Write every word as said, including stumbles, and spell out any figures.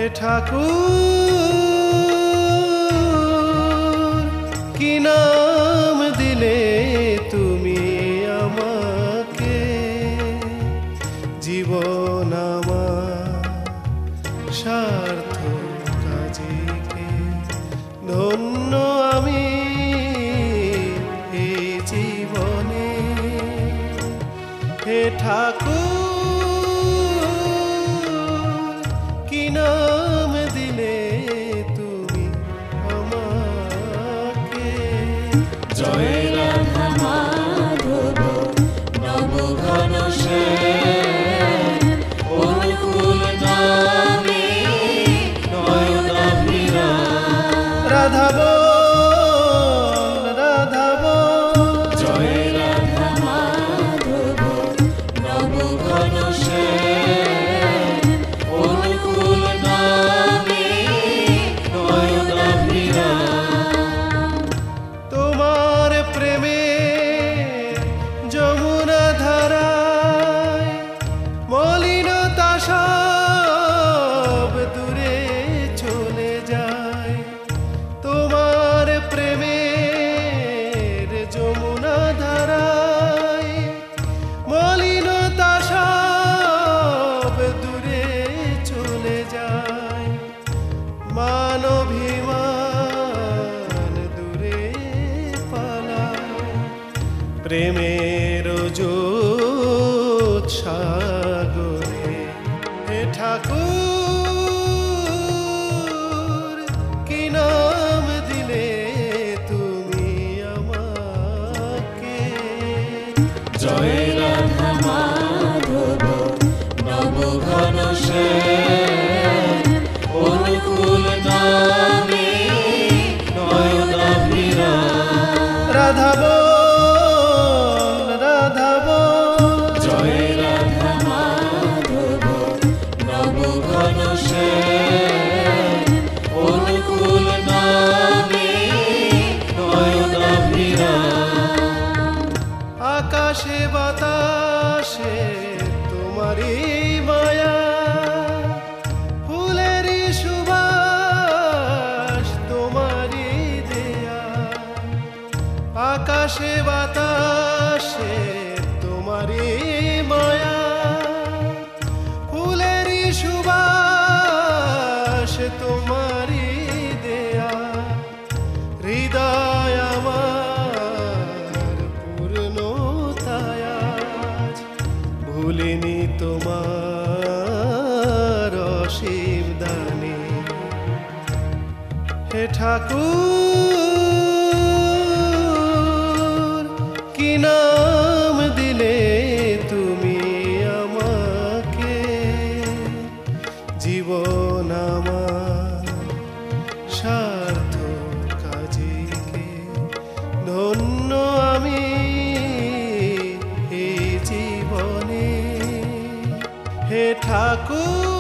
ঠাকুর কি নাম দিলে তুমি আমাকে, জীবন আমার সার্থক কাজে, ধন্য আমি এই জীবনে। হে ঠাকুর কি নাম দিলে তুমি আমাকে। জয় রাধা মাধব নব ঘন শ্যাম, অনুকূল নামে নয়নাভিরাম। রাধা বল রাধা বল, জয় রাধা মাধব নব ঘন শ্যাম, অনুকূল নামে নয়নাভিরাম। তোমার প্রেমে যমুনা ধারায় মলিনতা সব দূরে চলে যায়। তোমার প্রেমের যমুনা ধারায় মলিনতা সব দূরে চলে যায়। মানভিমান দূরে পালায়, প্রেমের জোৎসাগরে। হে ঠাকুর কি নাম দিলে তুমি আমাকে। জয় রাধা মাধব নব ঘন শ্যাম, অনুকূল নামে নয়নাভিরাম। রাধা বল রাধা বল, জয় রাধা মাধব নব ঘন শ্যাম, অনুকূল নামে নয়নাভিরাম। আকাশে বাতাসে তোমারই মায়া, ফুলেরই সুবাস তোমারই দেয়া। আকাশে বাতাসে তোমারই মায়া, ফুলেরই সুবাস তোমারই দেয়া। হৃদয় আমার পূর্ণতায় আজ, ভুলিনি তোমার অসীম দানে। হে ঠাকুর কি নাম দিলে তুমি আমাকে, জীবন আমার সার্থক কাজে, ধন্য আমি এই জীবনে। হে ঠাকুর